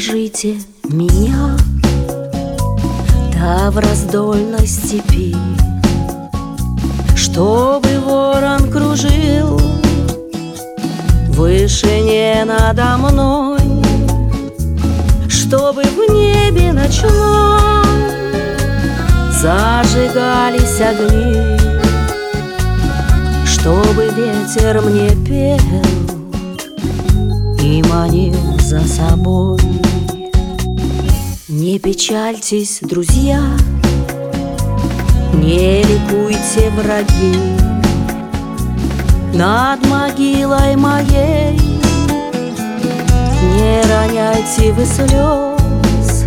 Закружите меня, да в раздольной степи, чтобы ворон кружил в вышине надо мной, чтобы в небе ночном зажигались огни, чтобы ветер мне пел и манил за собой. Не печальтесь, друзья, не ликуйте, враги, над могилой моей не роняйте вы слез,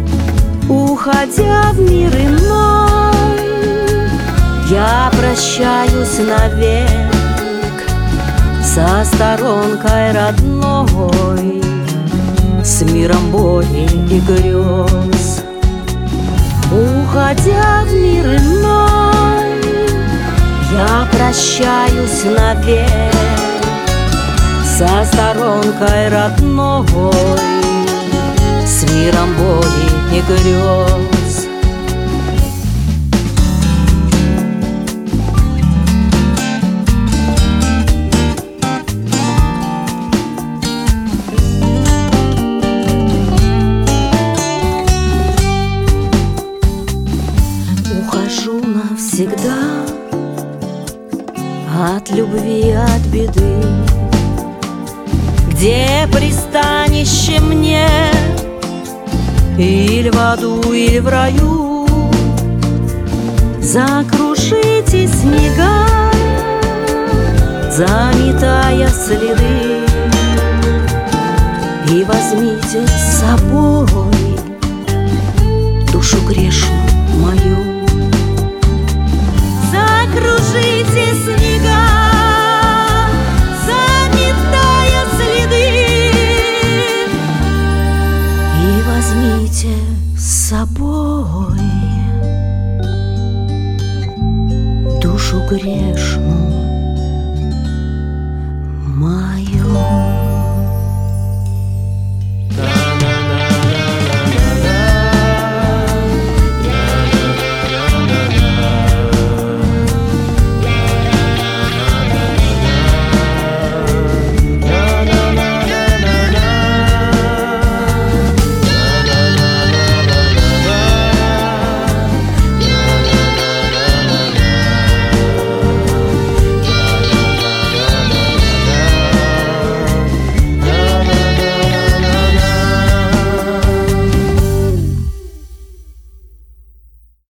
уходя в мир иной. Я прощаюсь навек со сторонкой родной, с миром боли и грез. Уходя в мир иной, я прощаюсь навек со сторонкой родной, с миром боли и грез. Ухожу навсегда от любви, от беды, где пристанище мне, или в аду, или в раю. Закружите снега, заметая следы, и возьмите с собой душу грешную мою. Закружите снега, заметая следы, и возьмите с собой душу грешную